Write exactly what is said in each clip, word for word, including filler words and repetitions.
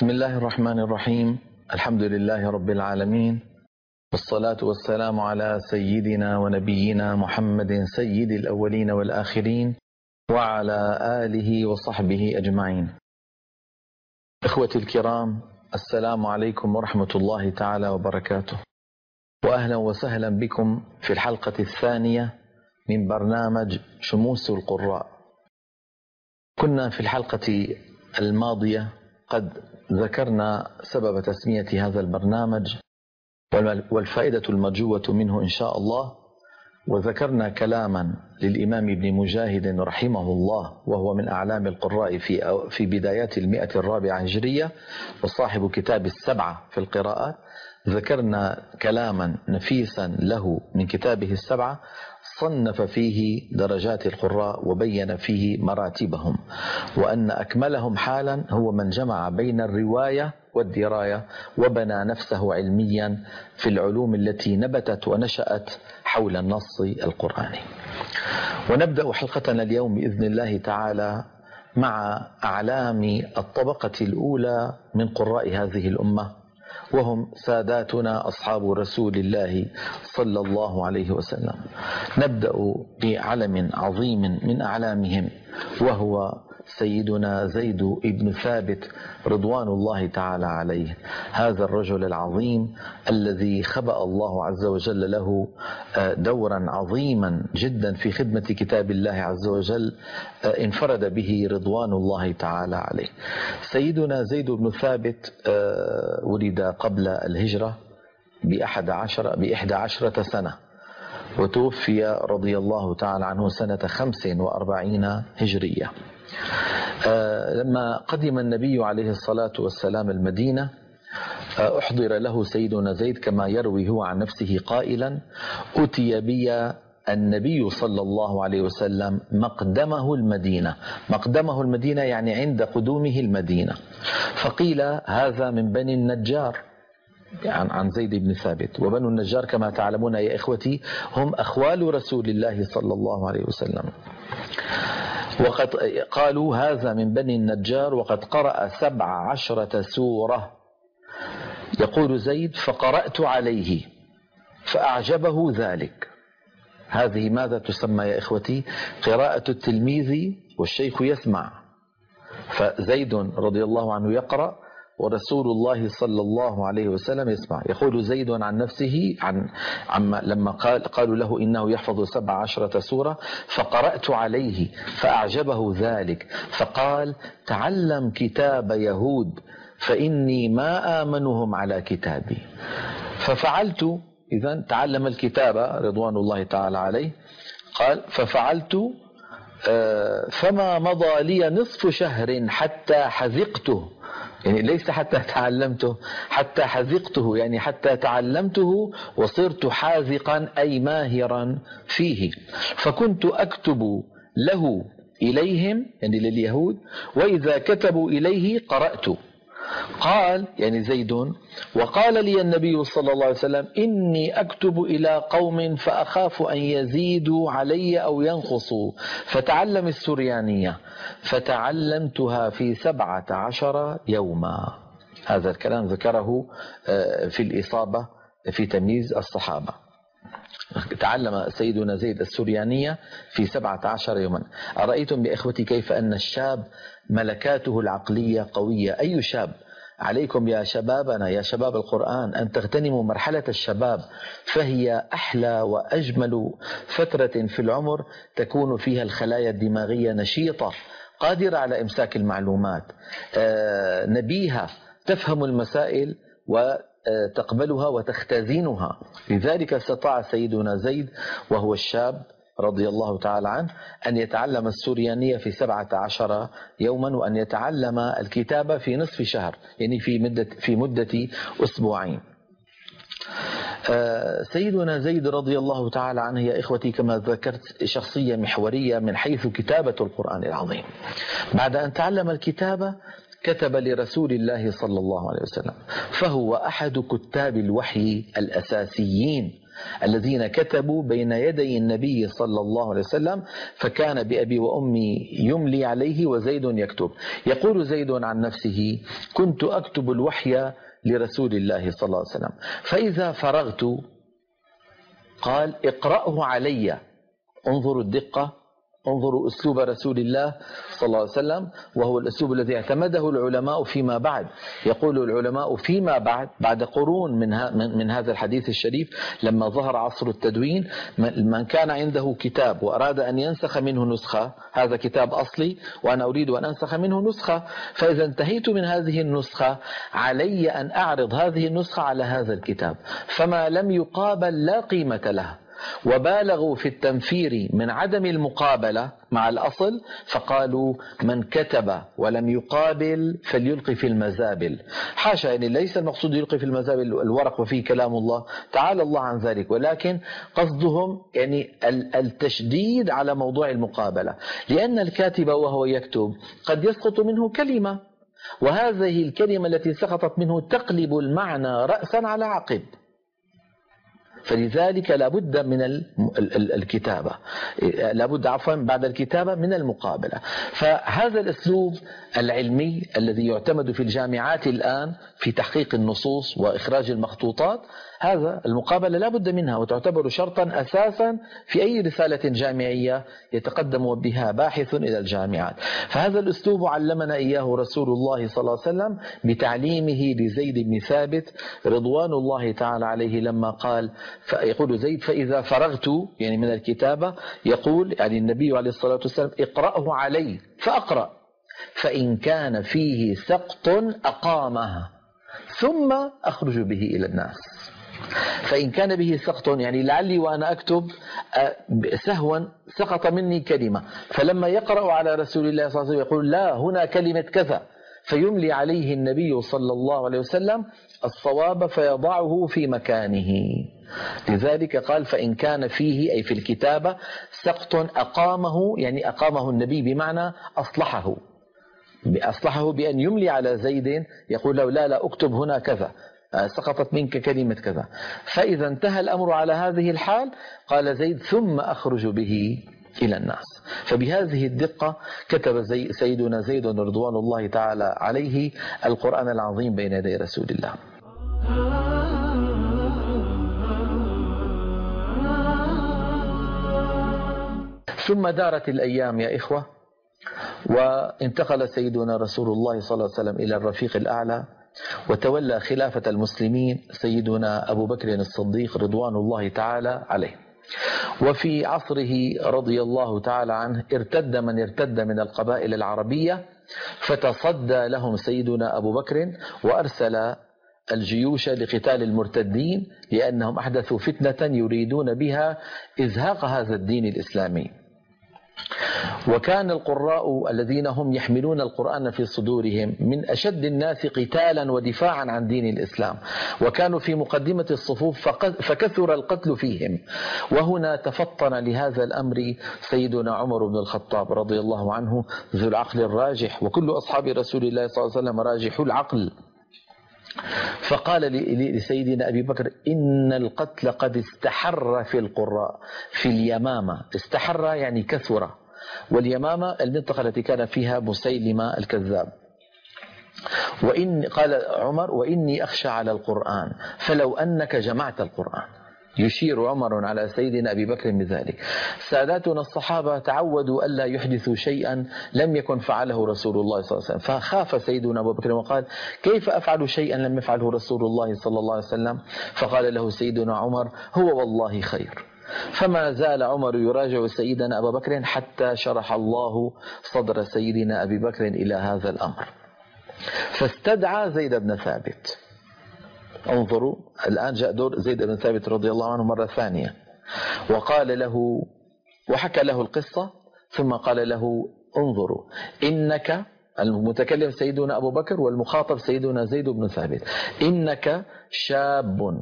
بسم الله الرحمن الرحيم. الحمد لله رب العالمين، والصلاة والسلام على سيدنا ونبينا محمد سيد الأولين والآخرين وعلى آله وصحبه أجمعين. إخوتي الكرام، السلام عليكم ورحمة الله تعالى وبركاته، وأهلا وسهلا بكم في الحلقة الثانية من برنامج شموس القراء. كنا في الحلقة الماضية قد ذكرنا سبب تسمية هذا البرنامج والفائدة المرجوة منه إن شاء الله، وذكرنا كلاما للإمام ابن مجاهد رحمه الله، وهو من أعلام القراء في في بدايات المئة الرابعة هجرية، وصاحب كتاب السبعة في القراءات. ذكرنا كلاما نفيسا له من كتابه السبعة، صنف فيه درجات القراء وبين فيه مراتبهم، وأن أكملهم حالا هو من جمع بين الرواية والدراية وبنى نفسه علميا في العلوم التي نبتت ونشأت حول النص القرآني. ونبدأ حلقتنا اليوم بإذن الله تعالى مع أعلام الطبقة الأولى من قراء هذه الأمة، وهم ساداتنا أصحاب رسول الله صلى الله عليه وسلم. نبدأ بعلم عظيم من أعلامهم، وهو سيدنا زيد بن ثابت رضوان الله تعالى عليه. هذا الرجل العظيم الذي خبأ الله عز وجل له دورا عظيما جدا في خدمة كتاب الله عز وجل، انفرد به رضوان الله تعالى عليه. سيدنا زيد بن ثابت ولد قبل الهجرة بأحد عشر بإحدى عشرة سنة، وتوفي رضي الله تعالى عنه سنة خمس وأربعين هجرية. آه لما قدم النبي عليه الصلاة والسلام المدينة، آه أحضر له سيدنا زيد كما يروي هو عن نفسه قائلا: أتي بي النبي صلى الله عليه وسلم مقدمه المدينة. مقدمه المدينة يعني عند قدومه المدينة، فقيل هذا من بني النجار، يعني عن زيد بن ثابت. وبنو النجار كما تعلمون يا إخوتي هم أخوال رسول الله صلى الله عليه وسلم. وقد قالوا هذا من بني النجار، وقد قرأ سبع عشرة سورة. يقول زيد: فقرأت عليه فأعجبه ذلك. هذه ماذا تسمى يا إخوتي؟ قراءة التلميذ والشيخ يسمع. فزيد رضي الله عنه يقرأ ورسول الله صلى الله عليه وسلم يسمع. يقول زيد عن نفسه عن عما لما قال قالوا له إنه يحفظ سبع عشرة سورة: فقرأت عليه فأعجبه ذلك، فقال: تعلم كتاب يهود فإني ما آمنهم على كتابي. ففعلت. إذن تعلم الكتاب رضوان الله تعالى عليه. قال: ففعلت فما مضى لي نصف شهر حتى حذقته، يعني ليس حتى تعلمته، حتى حذقته، يعني حتى تعلمته وصرت حاذقا أي ماهرا فيه. فكنت أكتب له إليهم، يعني لليهود، وإذا كتبوا إليه قرأت. قال يعني زيد: وقال لي النبي صلى الله عليه وسلم: إني أكتب إلى قوم فأخاف أن يزيدوا علي أو ينقصوا، فتعلم السريانية. فتعلمتها في سبعة عشر يوما. هذا الكلام ذكره في الإصابة في تمييز الصحابة. تعلم سيدنا زيد السريانية في سبعة عشر يوما. أرأيتم بإخوتي كيف أن الشاب ملكاته العقلية قوية؟ أي شاب؟ عليكم يا شبابنا يا شباب القرآن أن تغتنموا مرحلة الشباب، فهي أحلى وأجمل فترة في العمر تكون فيها الخلايا الدماغية نشيطة، قادرة على إمساك المعلومات، نبيهة، تفهم المسائل وتقبلها وتختزنها. لذلك استطاع سيدنا زيد وهو الشاب رضي الله تعالى عنه أن يتعلم السريانية في سبعة عشر يوما، وأن يتعلم الكتابة في نصف شهر، يعني في مدة في مدة أسبوعين. سيدنا زيد رضي الله تعالى عنه يا إخوتي كما ذكرت شخصية محورية من حيث كتابة القرآن العظيم. بعد أن تعلم الكتابة كتب لرسول الله صلى الله عليه وسلم، فهو أحد كتاب الوحي الأساسيين الذين كتبوا بين يدي النبي صلى الله عليه وسلم، فكان بأبي وأمي يملي عليه وزيد يكتب. يقول زيد عن نفسه: كنت أكتب الوحي لرسول الله صلى الله عليه وسلم، فإذا فرغت قال: اقرأه علي. انظروا الدقة، انظروا أسلوب رسول الله صلى الله عليه وسلم، وهو الأسلوب الذي اعتمده العلماء فيما بعد. يقول العلماء فيما بعد، بعد قرون من, من هذا الحديث الشريف، لما ظهر عصر التدوين، من كان عنده كتاب وأراد أن ينسخ منه نسخة، هذا كتاب أصلي وأنا أريد أن أنسخ منه نسخة، فإذا انتهيت من هذه النسخة علي أن أعرض هذه النسخة على هذا الكتاب، فما لم يقابل لا قيمة له. وبالغوا في التنفير من عدم المقابلة مع الأصل، فقالوا: من كتب ولم يقابل فليلقي في المزابل. حاشا، يعني ليس المقصود يلقي في المزابل الورق وفيه كلام الله، تعالى الله عن ذلك، ولكن قصدهم يعني التشديد على موضوع المقابلة، لأن الكاتب وهو يكتب قد يسقط منه كلمة، وهذه الكلمة التي سقطت منه تقلب المعنى رأسا على عقب، فلذلك لابد من الكتابة، لابد عفوا بعد الكتابة من المقابلة. فهذا الأسلوب العلمي الذي يعتمد في الجامعات الآن في تحقيق النصوص وإخراج المخطوطات، هذا المقابلة لابد منها، وتعتبر شرطا أساسا في أي رسالة جامعية يتقدم بها باحث إلى الجامعات. فهذا الأسلوب علمنا إياه رسول الله صلى الله عليه وسلم بتعليمه لزيد بن ثابت رضوان الله تعالى عليه، لما قال، فيقول زيد: فإذا فرغت يعني من الكتابة، يقول يعني النبي عليه الصلاة والسلام: اقرأه علي، فأقرأ، فإن كان فيه سقط أقامها ثم أخرج به إلى الناس. فإن كان به سقط يعني لعلي وأنا أكتب سهوا سقط مني كلمة، فلما يقرأ على رسول الله صلى الله عليه وسلم يقول: لا، هنا كلمة كذا، فيملي عليه النبي صلى الله عليه وسلم الصواب فيضعه في مكانه. لذلك قال: فإن كان فيه أي في الكتابة سقط أقامه، يعني أقامه النبي بمعنى أصلحه، أصلحه بأن يملي على زيد، يقول له: لا لا أكتب هنا كذا، سقطت منك كلمة كذا. فإذا انتهى الأمر على هذه الحال، قال زيد: ثم أخرج به إلى الناس. فبهذه الدقة كتب زي سيدنا زيد رضوان الله تعالى عليه القرآن العظيم بين يدي رسول الله. ثم دارت الأيام يا إخوة، وانتقل سيدنا رسول الله صلى الله عليه وسلم إلى الرفيق الأعلى، وتولى خلافة المسلمين سيدنا أبو بكر الصديق رضوان الله تعالى عليه. وفي عصره رضي الله تعالى عنه ارتد من ارتد من القبائل العربية، فتصدى لهم سيدنا أبو بكر وأرسل الجيوش لقتال المرتدين، لأنهم أحدثوا فتنة يريدون بها إزهاق هذا الدين الإسلامي. وكان القراء الذين هم يحملون القرآن في صدورهم من أشد الناس قتالا ودفاعا عن دين الإسلام، وكانوا في مقدمة الصفوف فكثر القتل فيهم. وهنا تفطن لهذا الأمر سيدنا عمر بن الخطاب رضي الله عنه ذو العقل الراجح، وكل أصحاب رسول الله صلى الله عليه وسلم راجح العقل، فقال لسيدنا أبي بكر: إن القتل قد استحر في القراء في اليمامة. استحر يعني كثر، واليمامة المنطقة التي كان فيها مسيلمة الكذاب. وإن قال عمر: وإني أخشى على القرآن فلو أنك جمعت القرآن. يشير عمر على سيدنا أبي بكر بذلك. ساداتنا الصحابة تعودوا ألا يحدثوا شيئا لم يكن فعله رسول الله صلى الله عليه وسلم، فخاف سيدنا أبو بكر وقال: كيف أفعل شيئا لم يفعله رسول الله صلى الله عليه وسلم؟ فقال له سيدنا عمر: هو والله خير. فما زال عمر يراجع سيدنا أبا بكر حتى شرح الله صدر سيدنا أبي بكر إلى هذا الأمر، فاستدعى زيد بن ثابت. انظروا الآن جاء دور زيد بن ثابت رضي الله عنه مرة ثانية، وقال له وحكى له القصة، ثم قال له: انظروا، إنك، المتكلم سيدنا أبو بكر والمخاطب سيدنا زيد بن ثابت، إنك شاب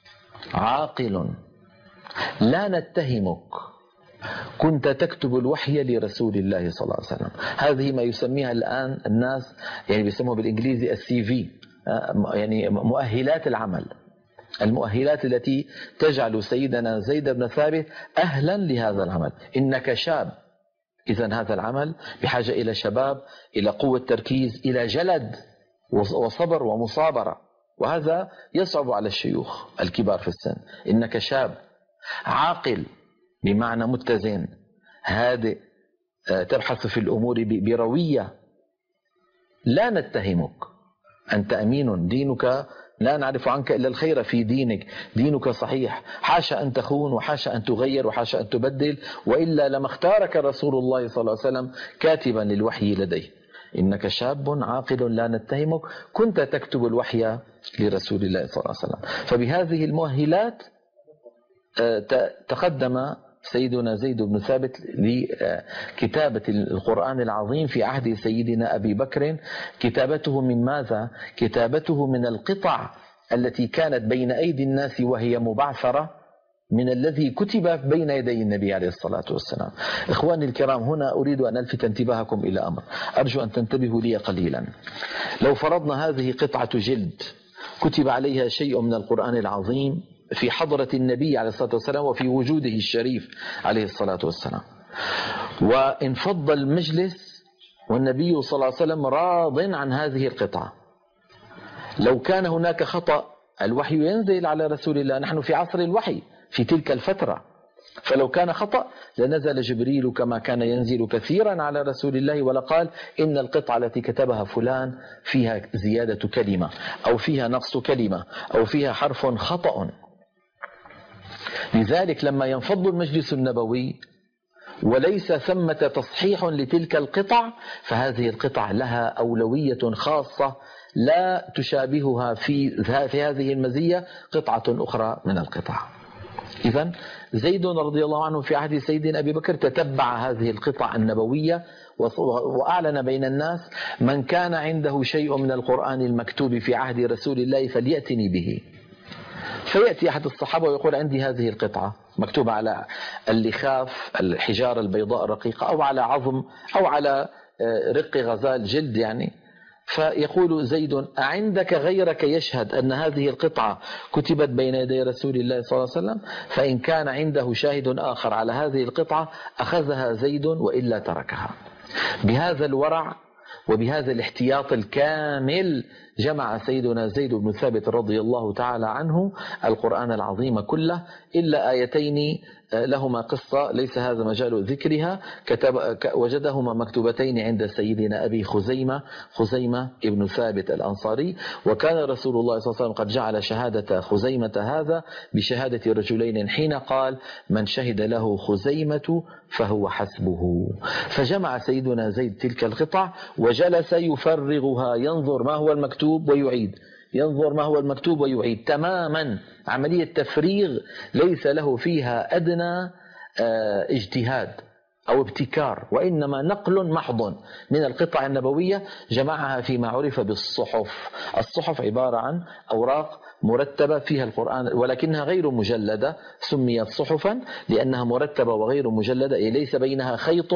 عاقل لا نتهمك، كنت تكتب الوحي لرسول الله صلى الله عليه وسلم. هذه ما يسميها الآن الناس يعني بيسموها بالإنجليزي السي في، يعني مؤهلات العمل. المؤهلات التي تجعل سيدنا زيد بن ثابت أهلا لهذا العمل. إنك شاب، إذن هذا العمل بحاجة إلى شباب، إلى قوة تركيز، إلى جلد وصبر ومصابرة، وهذا يصعب على الشيوخ الكبار في السن. إنك شاب عاقل بمعنى متزن هادئ، تبحث في الأمور بروية، لا نتهمك، أنت أمين، دينك لا نعرف عنك إلا الخير في دينك، دينك صحيح، حاشا أن تخون وحاشا أن تغير وحاشا أن تبدل، وإلا لما اختارك رسول الله صلى الله عليه وسلم كاتبا للوحي لديه. إنك شاب عاقل لا نتهمك، كنت تكتب الوحي لرسول الله صلى الله عليه وسلم. فبهذه المؤهلات تقدم سيدنا زيد بن ثابت لكتابة القرآن العظيم في عهد سيدنا أبي بكر. كتابته من ماذا؟ كتابته من القطع التي كانت بين أيدي الناس وهي مبعثرة من الذي كتب بين يدي النبي عليه الصلاة والسلام. إخواني الكرام، هنا أريد أن ألفت انتباهكم إلى أمر، أرجو أن تنتبهوا لي قليلا. لو فرضنا هذه قطعة جلد كتب عليها شيء من القرآن العظيم في حضرة النبي عليه الصلاة والسلام وفي وجوده الشريف عليه الصلاة والسلام، وانفض المجلس والنبي صلى الله عليه وسلم راض عن هذه القطعة، لو كان هناك خطأ الوحي ينزل على رسول الله، نحن في عصر الوحي في تلك الفترة، فلو كان خطأ لنزل جبريل كما كان ينزل كثيرا على رسول الله ولقال إن القطعة التي كتبها فلان فيها زيادة كلمة أو فيها نقص كلمة أو فيها حرف خطأ. لذلك لما ينفض المجلس النبوي وليس ثمة تصحيح لتلك القطع، فهذه القطع لها أولوية خاصة لا تشابهها في في هذه المزية قطعة أخرى من القطع. إذن زيد رضي الله عنه في عهد سيدنا أبي بكر تتبع هذه القطع النبوية وأعلن بين الناس: من كان عنده شيء من القرآن المكتوب في عهد رسول الله فليأتني به. فيأتي أحد الصحابة ويقول: عندي هذه القطعة مكتوبة على اللخاف الحجارة البيضاء الرقيقة أو على عظم أو على رق غزال جلد يعني. فيقول زيد: أعندك غيرك يشهد أن هذه القطعة كتبت بين يدي رسول الله صلى الله عليه وسلم؟ فإن كان عنده شاهد آخر على هذه القطعة أخذها زيد وإلا تركها. بهذا الورع وبهذا الاحتياط الكامل جمع سيدنا زيد بن ثابت رضي الله تعالى عنه القرآن العظيم كله إلا آيتين لهما قصة ليس هذا مجال ذكرها، كتب وجدهما مكتوبتين عند سيدنا أبي خزيمة خزيمة ابن ثابت الأنصاري، وكان رسول الله صلى الله عليه وسلم قد جعل شهادة خزيمة هذا بشهادة رجلين حين قال: من شهد له خزيمة فهو حسبه. فجمع سيدنا زيد تلك القطع وجلس يفرغها، ينظر ما هو المكتوب ويعيد، ينظر ما هو المكتوب ويعيد تماما، عملية تفريغ ليس له فيها أدنى اجتهاد أو ابتكار، وإنما نقل محض من القطع النبوية جمعها فيما عرف بالصحف. الصحف عبارة عن أوراق مرتبة فيها القرآن ولكنها غير مجلدة، سميت صحفا لأنها مرتبة وغير مجلدة، أي ليس بينها خيط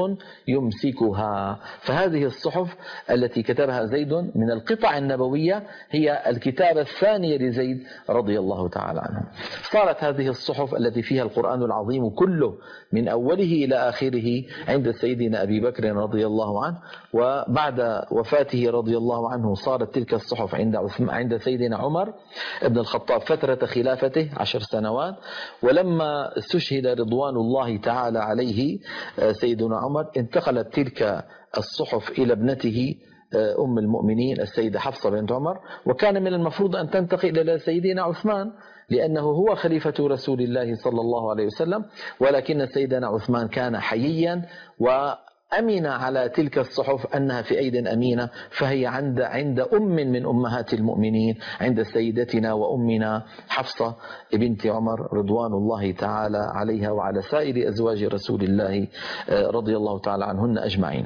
يمسكها. فهذه الصحف التي كتبها زيد من القطع النبوية هي الكتابة الثانية لزيد رضي الله تعالى عنه. صارت هذه الصحف التي فيها القرآن العظيم كله من أوله إلى آخره عند سيدنا أبي بكر رضي الله عنه، وبعد وفاته رضي الله عنه صارت تلك الصحف عند عند سيدنا عمر ابن الخطاب فترة خلافته عشر سنوات. ولما استشهد رضوان الله تعالى عليه سيدنا عمر انتقلت تلك الصحف إلى ابنته أم المؤمنين السيدة حفصة بنت عمر، وكان من المفروض أن تنتقل إلى سيدنا عثمان لأنه هو خليفة رسول الله صلى الله عليه وسلم، ولكن سيدنا عثمان كان حييا وأمن على تلك الصحف أنها في أيد أمينة، فهي عند عند أم من أمهات المؤمنين، عند سيدتنا وأمنا حفصة بنت عمر رضوان الله تعالى عليها وعلى سائر أزواج رسول الله رضي الله تعالى عنهن أجمعين.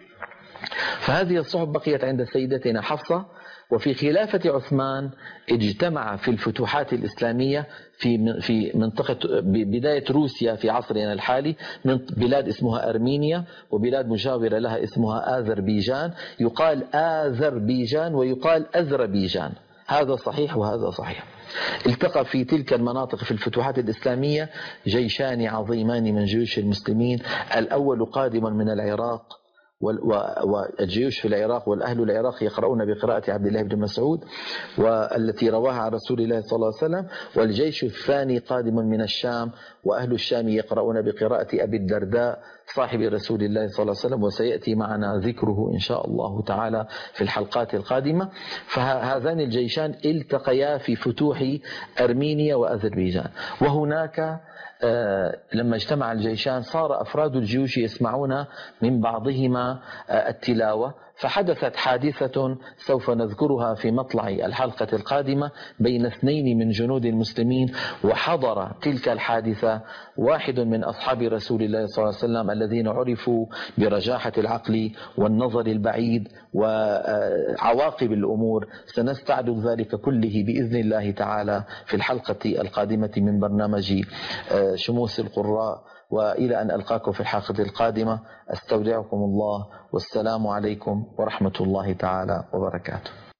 فهذه الصحف بقيت عند سيدتنا حفصة. وفي خلافة عثمان اجتمع في الفتوحات الإسلامية في في منطقة بداية روسيا في عصرنا الحالي من بلاد اسمها أرمينيا وبلاد مجاورة لها اسمها آذربيجان، يقال آذربيجان ويقال أذربيجان، هذا صحيح وهذا صحيح. التقى في تلك المناطق في الفتوحات الإسلامية جيشان عظيمان من جيوش المسلمين، الأول قادم من العراق، والجيوش في العراق والأهل العراق يقرؤون بقراءة عبد الله بن مسعود والتي رواها عن رسول الله صلى الله عليه وسلم، والجيش الثاني قادم من الشام، وأهل الشام يقرؤون بقراءة أبي الدرداء صاحب رسول الله صلى الله عليه وسلم، وسيأتي معنا ذكره إن شاء الله تعالى في الحلقات القادمة. فهذان الجيشان التقيا في فتوح أرمينيا وأذربيجان، وهناك لما اجتمع الجيشان صار أفراد الجيوش يسمعون من بعضهما التلاوة، فحدثت حادثة سوف نذكرها في مطلع الحلقة القادمة بين اثنين من جنود المسلمين، وحضر تلك الحادثة واحد من أصحاب رسول الله صلى الله عليه وسلم الذين عرفوا برجاحة العقل والنظر البعيد وعواقب الأمور. سنستعرض ذلك كله بإذن الله تعالى في الحلقة القادمة من برنامج شموس القراء، وإلى أن ألقاكم في الحلقة القادمة أستودعكم الله، والسلام عليكم ورحمة الله تعالى وبركاته.